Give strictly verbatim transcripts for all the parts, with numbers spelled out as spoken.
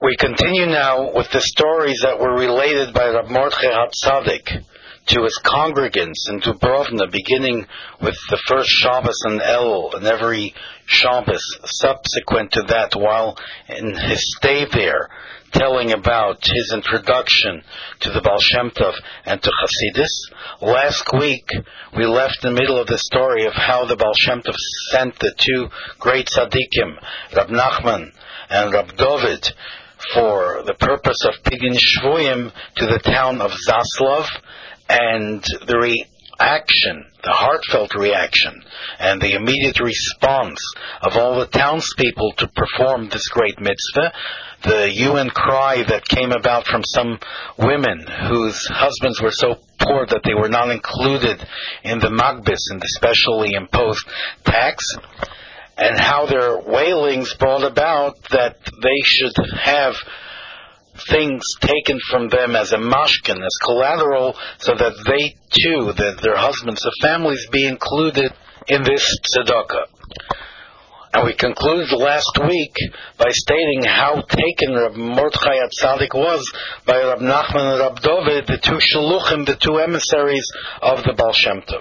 We continue now with the stories that were related by Rab Mordechai HaTzadik to his congregants in Dubrovna, beginning with the first Shabbos and Elul, and every Shabbos subsequent to that, while in his stay there, telling about his introduction to the Baal Shem Tov and to Hasidus. Last week, we left in the middle of the story of how the Baal Shem Tov sent the two great tzaddikim, Rab Nachman and Rab Dovid, for the purpose of Pidyon Shvuyim to the town of Zaslav, and the reaction, the heartfelt reaction, and the immediate response of all the townspeople to perform this great mitzvah, the hue and cry that came about from some women whose husbands were so poor that they were not included in the magbis, in the specially imposed tax, and how their wailings brought about that they should have things taken from them as a mashkin, as collateral, so that they too, that their husbands, their families, be included in this tzedakah. And we concluded last week by stating how taken Rab Mordechai HaTzadik was by Rab Nachman and Rab Dovid, the two shluchim, the two emissaries of the Baal Shem Tov.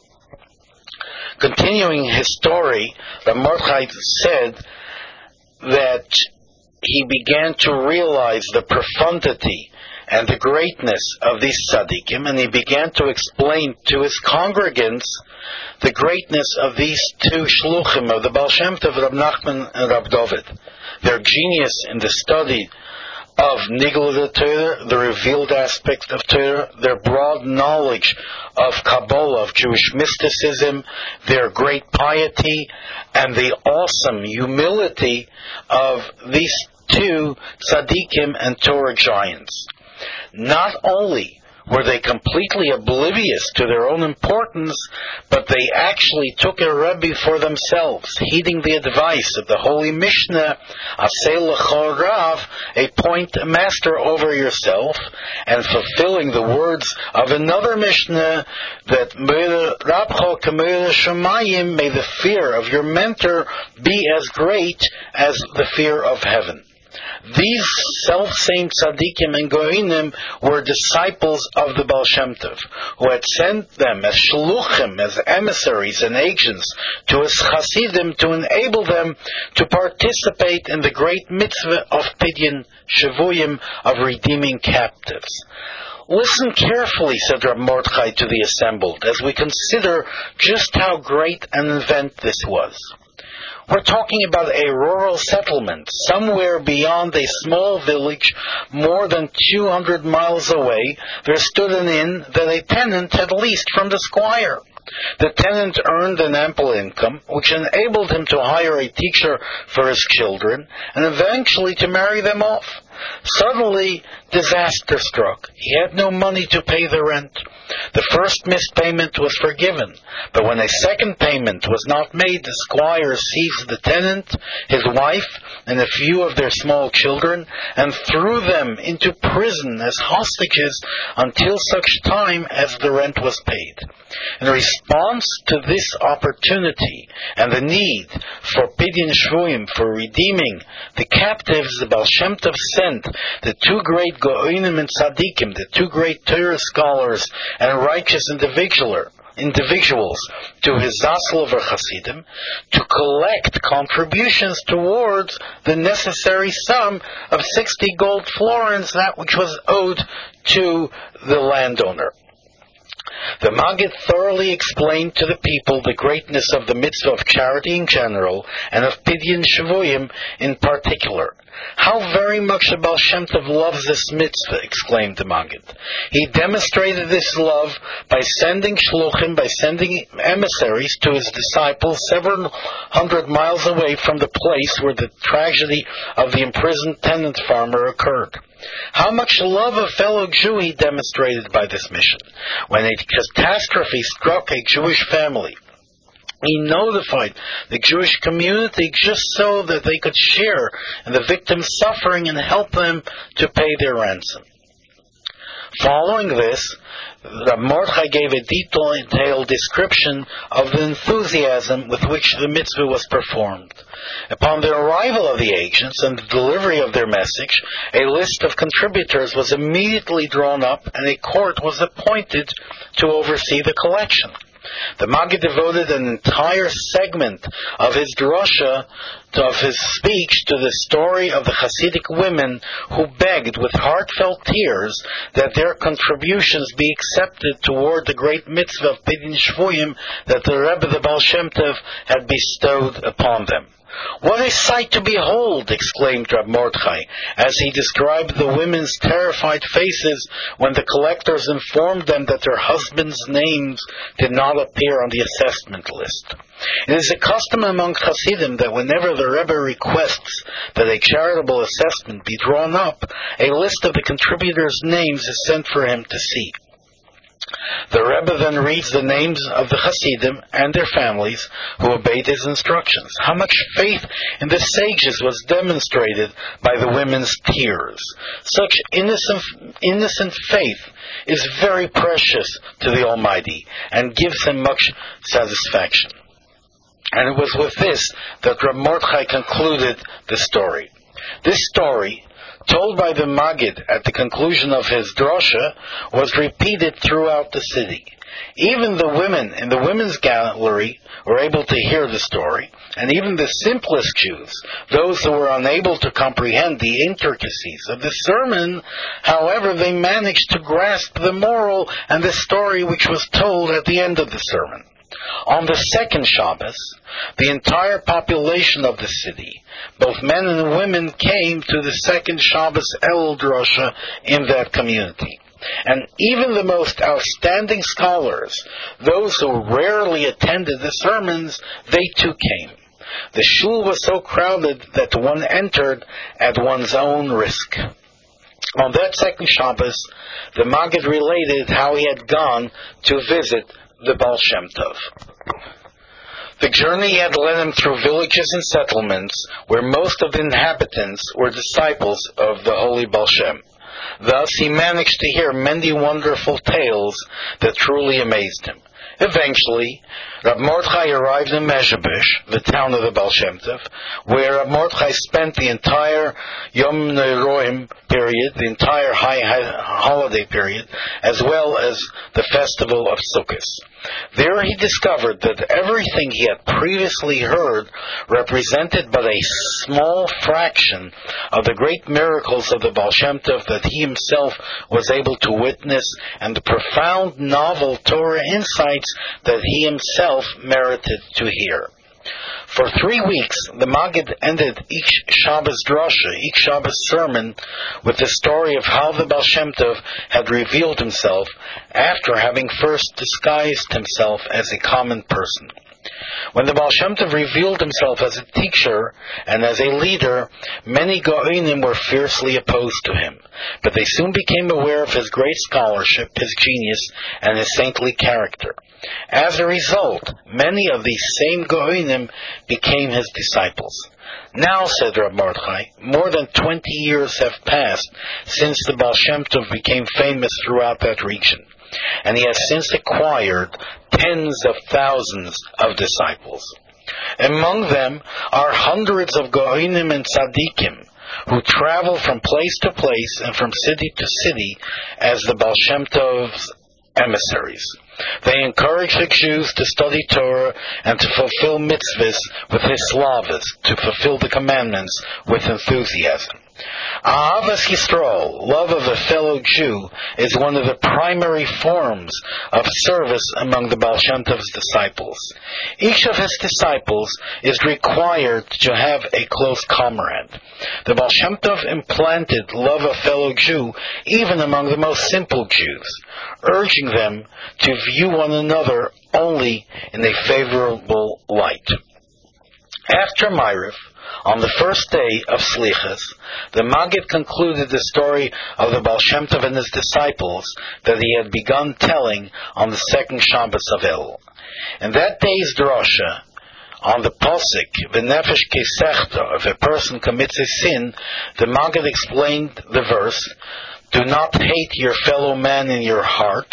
Continuing his story, Rab Mordechai said that he began to realize the profundity and the greatness of these tzaddikim, and he began to explain to his congregants the greatness of these two shluchim of the Baal Shem Tov, Rab Nachman and Rab Dovid. Their genius in the study of Nigla Torah, the revealed aspect of Torah, their broad knowledge of Kabbalah, of Jewish mysticism, their great piety, and the awesome humility of these two tzaddikim and Torah giants. Not only were they completely oblivious to their own importance, but they actually took a Rebbe for themselves, heeding the advice of the Holy Mishnah, Aseh L'chol Rav, appoint a master over yourself, and fulfilling the words of another Mishnah, that Rabcho K'meir Shamayim, may the fear of your mentor be as great as the fear of heaven. These self-same tzaddikim and goinim were disciples of the Baal Shem Tov, who had sent them as shluchim, as emissaries and agents, to his chasidim to enable them to participate in the great mitzvah of Pidyon Shvuyim, of redeeming captives. Listen carefully, said Rab Mordechai to the assembled, as we consider just how great an event this was. We're talking about a rural settlement, somewhere beyond a small village, more than two hundred miles away. There stood an inn that a tenant had leased from the squire. The tenant earned an ample income, which enabled him to hire a teacher for his children, and eventually to marry them off. Suddenly, disaster struck. He had no money to pay the rent. The first missed payment was forgiven, but when a second payment was not made, the squire seized the tenant, his wife, and a few of their small children, and threw them into prison as hostages until such time as the rent was paid. In response to this opportunity and the need for Pidyon Shvuyim, for redeeming the captives, the Baal Shem Tov sent the two great Go'inim and Tzaddikim, the two great Torah scholars and righteous individual, individuals, to his Zaslover Hasidim to collect contributions towards the necessary sum of sixty gold florins, that which was owed to the landowner. The Maggid thoroughly explained to the people the greatness of the mitzvah of charity in general, and of Pidyon Shvuyim in particular. How very much the Baal Shem Tov loves this mitzvah, exclaimed the Maggid. He demonstrated this love by sending shluchim, by sending emissaries to his disciples several hundred miles away from the place where the tragedy of the imprisoned tenant farmer occurred. How much love of fellow Jew he demonstrated by this mission. When a catastrophe struck a Jewish family, he notified the Jewish community just so that they could share in the victim's suffering and help them to pay their ransom. Following this, Rab Mordechai gave a detailed description of the enthusiasm with which the mitzvah was performed. Upon the arrival of the agents and the delivery of their message, a list of contributors was immediately drawn up and a court was appointed to oversee the collection. The Maggid devoted an entire segment of his drasha, of his speech, to the story of the Hasidic women who begged with heartfelt tears that their contributions be accepted toward the great mitzvah of Pidyon Shvuyim that the Rebbe, the Baal Shem Tov, had bestowed upon them. "What a sight to behold!" exclaimed Rab Mordechai, as he described the women's terrified faces when the collectors informed them that their husbands' names did not appear on the assessment list. It is a custom among Hasidim that whenever the Rebbe requests that a charitable assessment be drawn up, a list of the contributors' names is sent for him to see. The Rebbe then reads the names of the Hasidim and their families who obeyed his instructions. How much faith in the sages was demonstrated by the women's tears. Such innocent, innocent faith is very precious to the Almighty and gives him much satisfaction. And it was with this that Rab Mordechai concluded the story. This story, told by the Maggid at the conclusion of his drasha, was repeated throughout the city. Even the women in the women's gallery were able to hear the story, and even the simplest Jews, those who were unable to comprehend the intricacies of the sermon, however, they managed to grasp the moral and the story which was told at the end of the sermon. On the second Shabbos, the entire population of the city, both men and women, came to the second Shabbos El Drasha in that community. And even the most outstanding scholars, those who rarely attended the sermons, they too came. The shul was so crowded that one entered at one's own risk. On that second Shabbos, the Maggid related how he had gone to visit the Baal Shem Tov. The journey had led him through villages and settlements where most of the inhabitants were disciples of the holy Baal Shem. Thus he managed to hear many wonderful tales that truly amazed him. Eventually, Rab Mordechai arrived in Mezhebush, the town of the Baal Shem Tov, where Rab Mordechai spent the entire Yom Neiroim period, the entire high holiday period, as well as the festival of Sukkot. There he discovered that everything he had previously heard represented but a small fraction of the great miracles of the Baal Shem Tov that he himself was able to witness, and the profound novel Torah insights that he himself merited to hear. For three weeks, the Maggid ended each Shabbos drasha, each Shabbos sermon, with the story of how the Baal Shem Tov had revealed himself after having first disguised himself as a common person. When the Baal Shem Tov revealed himself as a teacher and as a leader, many Go'inim were fiercely opposed to him, but they soon became aware of his great scholarship, his genius, and his saintly character. As a result, many of these same Go'inim became his disciples. Now, said Rab Mordechai, more than twenty years have passed since the Baal Shem Tov became famous throughout that region, and he has since acquired tens of thousands of disciples. Among them are hundreds of Go'inim and Tzaddikim who travel from place to place and from city to city as the Baal Shem Tov's emissaries. They encourage the Jews to study Torah and to fulfill mitzvahs with hislavas, to fulfill the commandments with enthusiasm. Ahavas Yisrael, love of a fellow Jew, is one of the primary forms of service among the Baal Shem Tov's disciples. Each of his disciples is required to have a close comrade. The Baal Shem Tov implanted love of fellow Jew even among the most simple Jews, urging them to view one another only in a favorable light. After Ma'ariv, on the first day of Slichas, the Maggid concluded the story of the Baal Shem Tov and his disciples that he had begun telling on the second Shabbos of Elul. In that day's drasha, on the Posik, V'nefesh Kesechta, if a person commits a sin, the Maggid explained the verse, do not hate your fellow man in your heart,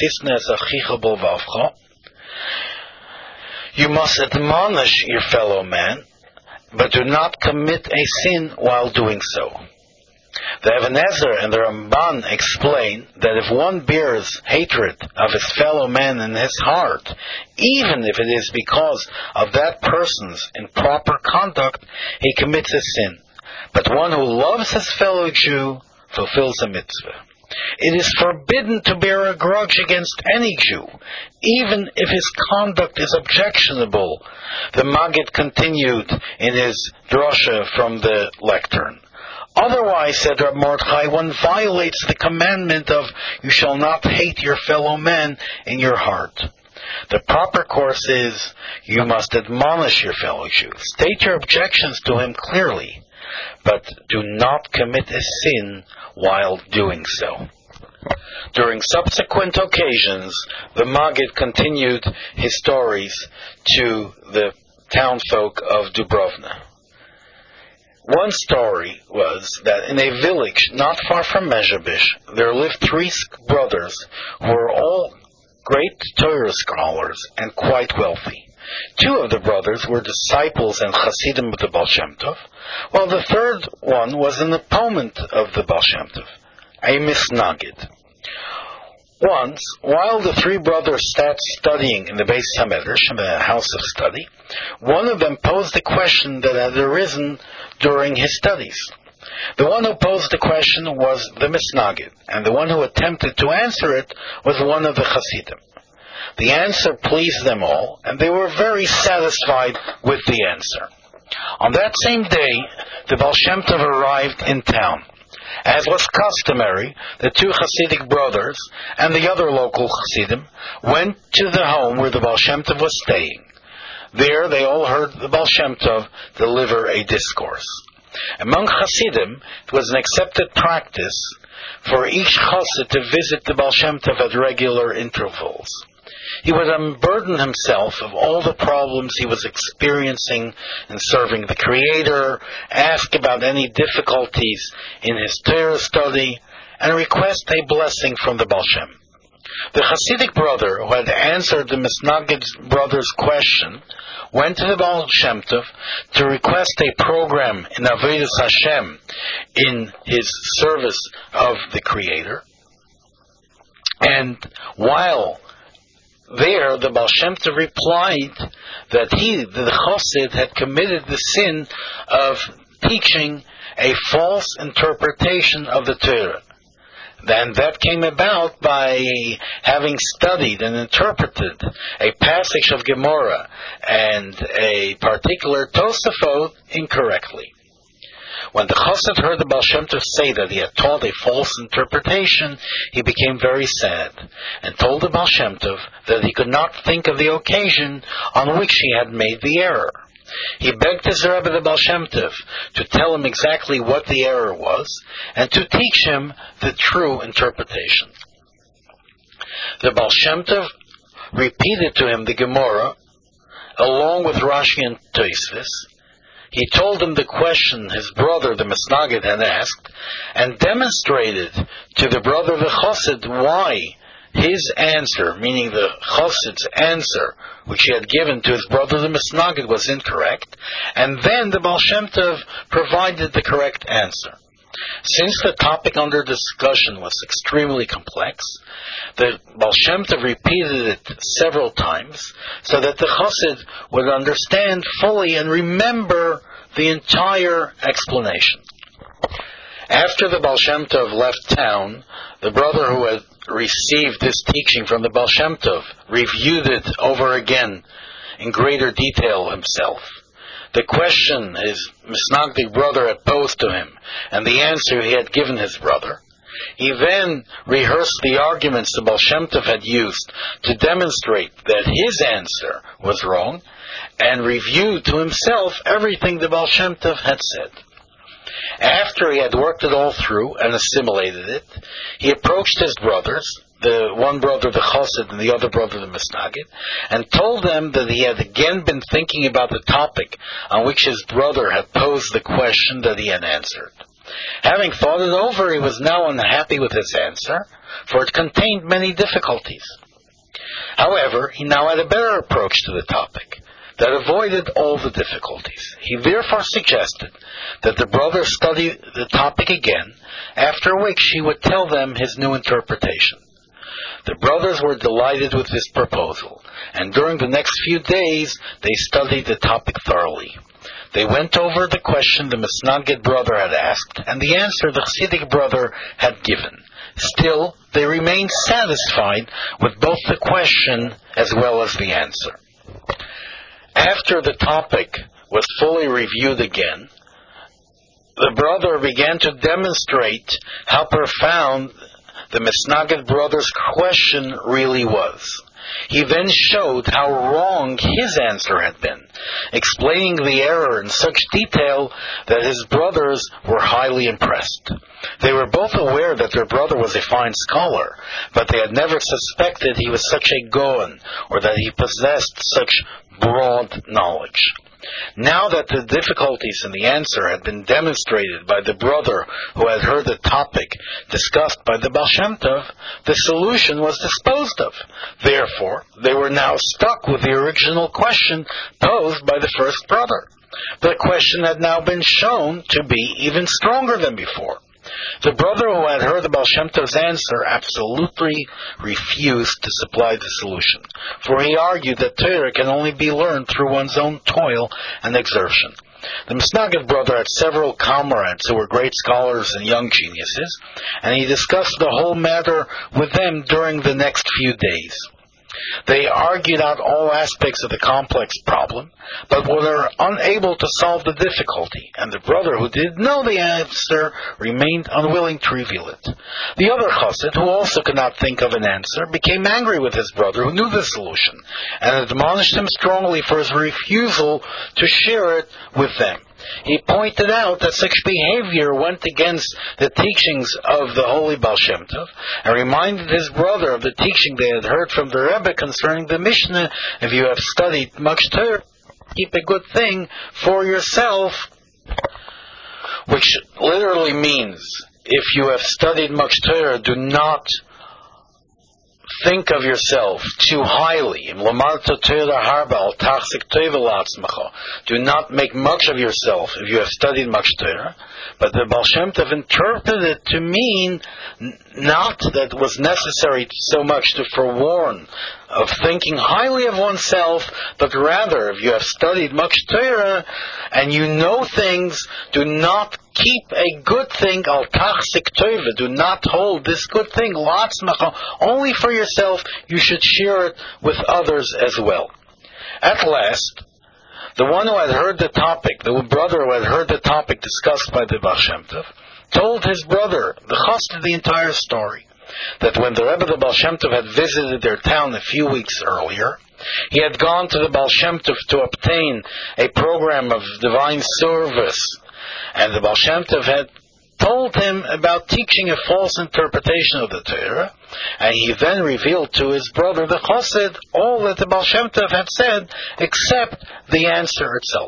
you must admonish your fellow man, but do not commit a sin while doing so. The Even Ezer and the Ramban explain that if one bears hatred of his fellow man in his heart, even if it is because of that person's improper conduct, he commits a sin. But one who loves his fellow Jew fulfills a mitzvah. It is forbidden to bear a grudge against any Jew, even if his conduct is objectionable, the Maggid continued in his drasha from the lectern. Otherwise, said Rab Mordechai, one violates the commandment of you shall not hate your fellow man in your heart. The proper course is you must admonish your fellow Jew. State your objections to him clearly, but do not commit a sin while doing so. During subsequent occasions, the Maggid continued his stories to the townfolk of Dubrovna. One story was that in a village not far from Mezhebish, there lived three brothers who were all great Torah scholars and quite wealthy. Two of the brothers were disciples and Hasidim of the Baal Shem Tov, while the third one was an opponent of the Baal Shem Tov, a misnagid. Once, while the three brothers sat studying in the Beis HaMedrash, in the house of study, one of them posed a question that had arisen during his studies. The one who posed the question was the misnagid, and the one who attempted to answer it was one of the Hasidim. The answer pleased them all, and they were very satisfied with the answer. On that same day, the Baal Shem Tov arrived in town. As was customary, the two Hasidic brothers and the other local Hasidim went to the home where the Baal Shem Tov was staying. There they all heard the Baal Shem Tov deliver a discourse. Among Hasidim, it was an accepted practice for each Hasid to visit the Baal Shem Tov at regular intervals. He would unburden himself of all the problems he was experiencing in serving the Creator, ask about any difficulties in his Torah study, and request a blessing from the Baal Shem. The Hasidic brother who had answered the Misnagid brother's question went to the Baal Shem Tov to request a program in Avodas Hashem in his service of the Creator. And while there, the Baal Shem Tov replied that he, the Chassid, had committed the sin of teaching a false interpretation of the Torah. Then that came about by having studied and interpreted a passage of Gemara and a particular Tosafot incorrectly. When the Chassid heard the Baal Shem Tov say that he had taught a false interpretation, he became very sad and told the Baal Shem Tov that he could not think of the occasion on which he had made the error. He begged his Rebbe, the Baal Shem Tov, to tell him exactly what the error was and to teach him the true interpretation. The Baal Shem Tov repeated to him the Gemara along with Rashi and Tosfos. He told him the question his brother, the Misnagid, had asked, and demonstrated to the brother, the Chassid, why his answer, meaning the Chassid's answer, which he had given to his brother, the Misnagid, was incorrect, and then the Baal Shem Tov provided the correct answer. Since the topic under discussion was extremely complex, the Baal Shem Tov repeated it several times so that the Chassid would understand fully and remember the entire explanation. After the Baal Shem Tov left town, the brother who had received this teaching from the Baal Shem Tov reviewed it over again in greater detail himself. The question his Misnagdic brother had posed to him, and the answer he had given his brother. He then rehearsed the arguments the Baal Shem Tov had used to demonstrate that his answer was wrong, and reviewed to himself everything the Baal Shem Tov had said. After he had worked it all through and assimilated it, he approached his brothers, the one brother the Chassid and the other brother the Misnagid, and told them that he had again been thinking about the topic on which his brother had posed the question that he had answered. Having thought it over, he was now unhappy with his answer, for it contained many difficulties. However, he now had a better approach to the topic that avoided all the difficulties. He therefore suggested that the brother study the topic again, after which he would tell them his new interpretation. The brothers were delighted with this proposal, and during the next few days they studied the topic thoroughly. They went over the question the Misnagid brother had asked, and the answer the Chassidic brother had given. Still, they remained satisfied with both the question as well as the answer. After the topic was fully reviewed again, the brother began to demonstrate how profound the Misnagid brother's question really was. He then showed how wrong his answer had been, explaining the error in such detail that his brothers were highly impressed. They were both aware that their brother was a fine scholar, but they had never suspected he was such a Goen, or that he possessed such broad knowledge. Now that the difficulties in the answer had been demonstrated by the brother who had heard the topic discussed by the Baal Shem Tov, the solution was disposed of. Therefore, they were now stuck with the original question posed by the first brother. The question had now been shown to be even stronger than before. The brother who had heard the Baal Shem Tov's answer absolutely refused to supply the solution, for he argued that Torah can only be learned through one's own toil and exertion. The Misnagid brother had several comrades who were great scholars and young geniuses, and he discussed the whole matter with them during the next few days. They argued out all aspects of the complex problem, but were unable to solve the difficulty, and the brother who did know the answer remained unwilling to reveal it. The other chassid, who also could not think of an answer, became angry with his brother who knew the solution, and admonished him strongly for his refusal to share it with them. He pointed out that such behavior went against the teachings of the holy Baal Shem Tov, and reminded his brother of the teaching they had heard from the Rebbe concerning the Mishnah: if you have studied much Torah, keep a good thing for yourself, which literally means, if you have studied much Torah, do not think of yourself too highly. Do not make much of yourself if you have studied much Torah. But the Baal Shem Tov interpreted it to mean not that it was necessary so much to forewarn of thinking highly of oneself, but rather, if you have studied much Torah and you know things, do not keep a good thing, al tachzik tova, do not hold this good thing, la'atzmacha, only for yourself. You should share it with others as well. At last, the one who had heard the topic, the brother who had heard the topic discussed by the Baal Shem Tov, told his brother, the chassid, the entire story. That when the Rebbe the Baal Shem Tov had visited their town a few weeks earlier, he had gone to the Baal Shem Tov to obtain a program of divine service, and the Baal Shem Tov had told him about teaching a false interpretation of the Torah, and he then revealed to his brother the chassid all that the Baal Shem Tov had said, except the answer itself.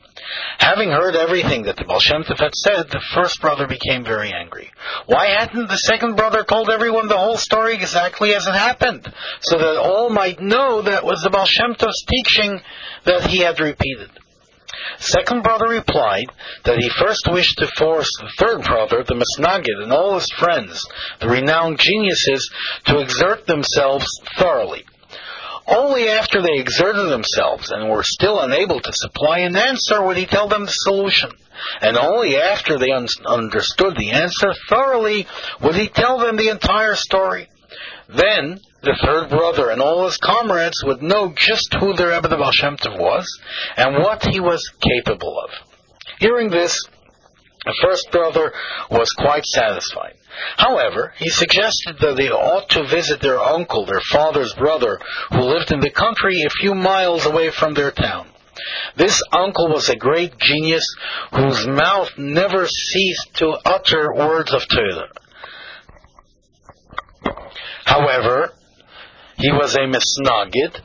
Having heard everything that the Baal Shem Tov had said, the first brother became very angry. Why hadn't the second brother told everyone the whole story exactly as it happened, so that all might know that it was the Baal Shem Tov's teaching that he had repeated? Second brother replied that he first wished to force the third brother, the Misnagid, and all his friends, the renowned geniuses, to exert themselves thoroughly. Only after they exerted themselves and were still unable to supply an answer would he tell them the solution. And only after they un- understood the answer thoroughly would he tell them the entire story. Then the third brother and all his comrades would know just who the Rebbe the Baal Shem Tov was and what he was capable of. Hearing this, the first brother was quite satisfied. However, he suggested that they ought to visit their uncle, their father's brother, who lived in the country a few miles away from their town. This uncle was a great genius whose mouth never ceased to utter words of Torah. However, he was a misnagid,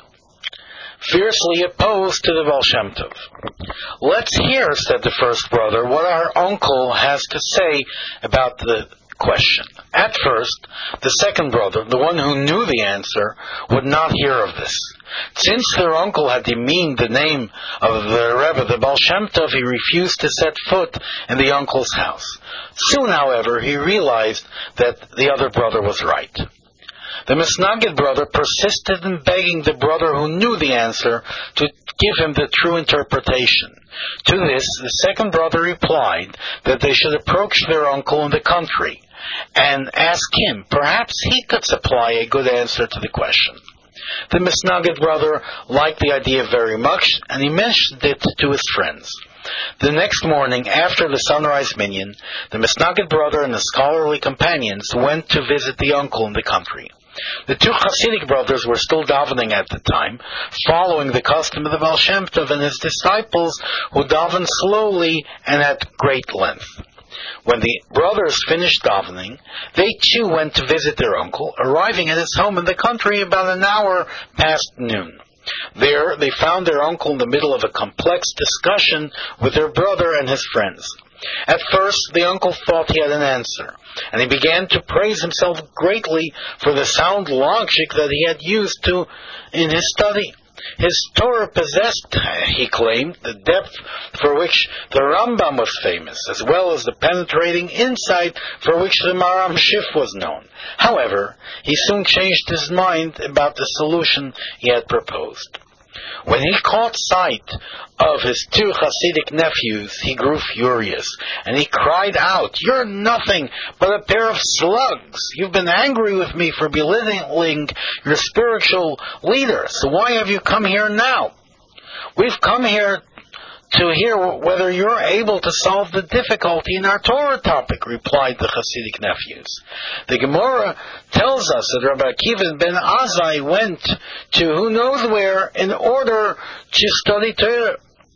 fiercely opposed to the Baal Shem Tov. Let's hear, said the first brother, what our uncle has to say about the question. At first, the second brother, the one who knew the answer, would not hear of this. Since their uncle had demeaned the name of the Rebbe, the Baal Shem Tov, he refused to set foot in the uncle's house. Soon, however, he realized that the other brother was right. The Misnagid brother persisted in begging the brother who knew the answer to give him the true interpretation. To this, the second brother replied that they should approach their uncle in the country and ask him. Perhaps he could supply a good answer to the question. The Misnagid brother liked the idea very much, and he mentioned it to his friends. The next morning, after the sunrise minyan, the Misnagid brother and the scholarly companions went to visit the uncle in the country. The two Hasidic brothers were still davening at the time, following the custom of the Baal Shem Tov and his disciples, who davened slowly and at great length. When the brothers finished davening, they too went to visit their uncle, arriving at his home in the country about an hour past noon. There, they found their uncle in the middle of a complex discussion with their brother and his friends. At first, the uncle thought he had an answer, and he began to praise himself greatly for the sound logic that he had used to in his study. His Torah possessed, he claimed, the depth for which the Rambam was famous, as well as the penetrating insight for which the Maram Shif was known. However, he soon changed his mind about the solution he had proposed. When he caught sight of his two Hasidic nephews, he grew furious, and he cried out, "You're nothing but a pair of slugs! You've been angry with me for belittling your spiritual leader, so why have you come here now? We've come here to hear whether you're able to solve the difficulty in our Torah topic," replied the Hasidic nephews. The Gemara tells us that Rabbi Akiva ben Azai went to who knows where in order to study Torah.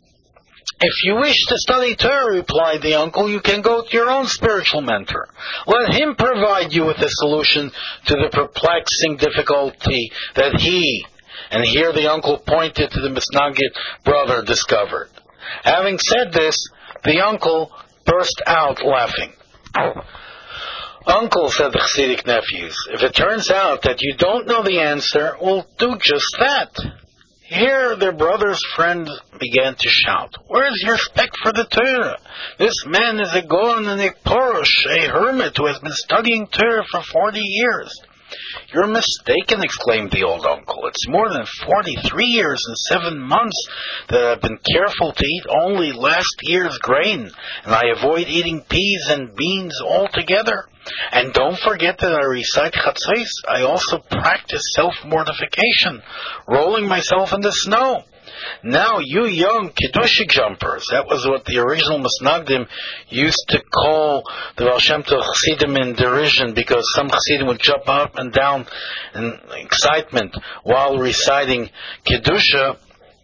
"If you wish to study Torah," replied the uncle, "you can go to your own spiritual mentor. Let him provide you with a solution to the perplexing difficulty that he," and here the uncle pointed to the Misnagid brother, "discovered." Having said this, the uncle burst out laughing. "Uncle," said the Hasidic nephews, "if it turns out that you don't know the answer, we'll do just that." Here their brother's friend began to shout, "Where's your respect for the Torah? This man is a Gaon and a Porush, a hermit who has been studying Torah for forty years. "You're mistaken," exclaimed the old uncle. "It's more than forty-three years and seven months that I've been careful to eat only last year's grain, and I avoid eating peas and beans altogether. And don't forget that I recite Chatzos. I also practice self-mortification, rolling myself in the snow. Now, you young Kiddushik jumpers," that was what the original Misnagdim used to call the Baal Shem Tov Chassidim in derision, because some Chassidim would jump up and down in excitement while reciting Kiddusha.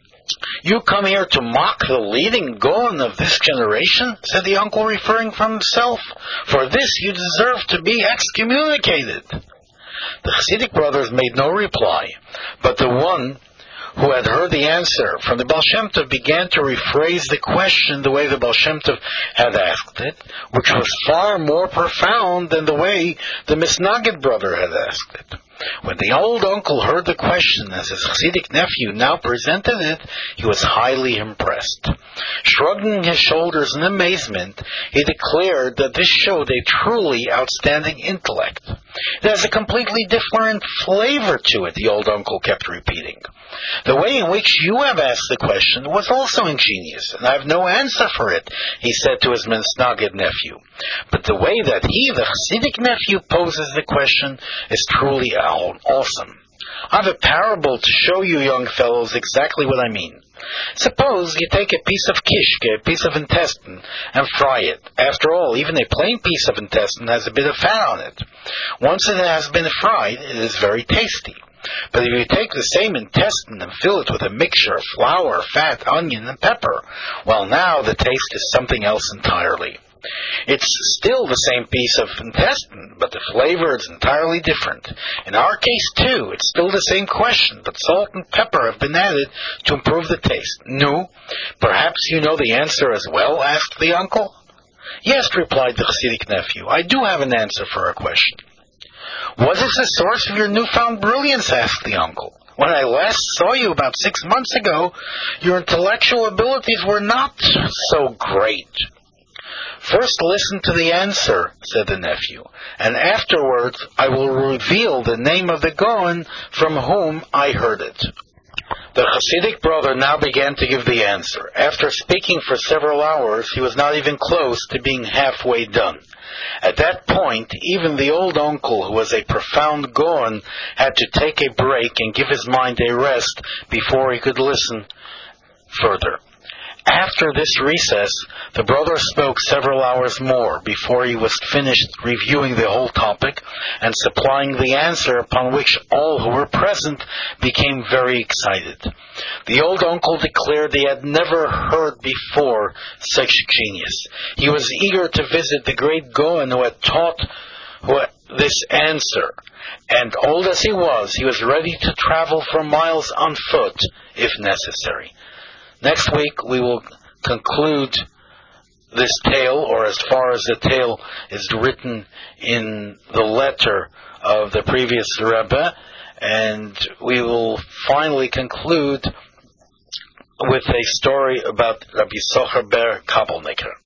"You come here to mock the leading Gaon of this generation?" said the uncle, referring from himself. "For this you deserve to be excommunicated." The Chassidic brothers made no reply, but the one who had heard the answer from the Baal Shem Tov began to rephrase the question the way the Baal Shem Tov had asked it, which was far more profound than the way the Misnagid brother had asked it. When the old uncle heard the question as his Hasidic nephew now presented it, he was highly impressed. Shrugging his shoulders in amazement, he declared that this showed a truly outstanding intellect. "It has a completely different flavor to it," the old uncle kept repeating. "The way in which you have asked the question was also ingenious, and I have no answer for it," he said to his Misnagid nephew. "But the way that he, the Hasidic nephew, poses the question is truly awesome. I have a parable to show you young fellows exactly what I mean. Suppose you take a piece of kishke, a piece of intestine, and fry it. After all, even a plain piece of intestine has a bit of fat on it. Once it has been fried, it is very tasty. But if you take the same intestine and fill it with a mixture of flour, fat, onion, and pepper, well, now the taste is something else entirely. It's still the same piece of intestine, but the flavor is entirely different. In our case, too, it's still the same question, but salt and pepper have been added to improve the taste. No, perhaps you know the answer as well, asked the uncle. Yes, replied the Hasidic nephew, I do have an answer for our question. What is the source of your newfound brilliance, asked the uncle. When I last saw you about six months ago, your intellectual abilities were not so great. First listen to the answer, said the nephew, and afterwards I will reveal the name of the Gaon from whom I heard it. The Hasidic brother now began to give the answer. After speaking for several hours, he was not even close to being halfway done. At that point, even the old uncle, who was a profound Gaon, had to take a break and give his mind a rest before he could listen further. After this recess, the brother spoke several hours more before he was finished reviewing the whole topic and supplying the answer, upon which all who were present became very excited. The old uncle declared he had never heard before such genius. He was eager to visit the great Gaon who had taught who had this answer, and old as he was, he was ready to travel for miles on foot if necessary. Next week we will conclude this tale, or as far as the tale is written in the letter of the previous Rebbe, and we will finally conclude with a story about Rabbi Socher ber Kabelniker.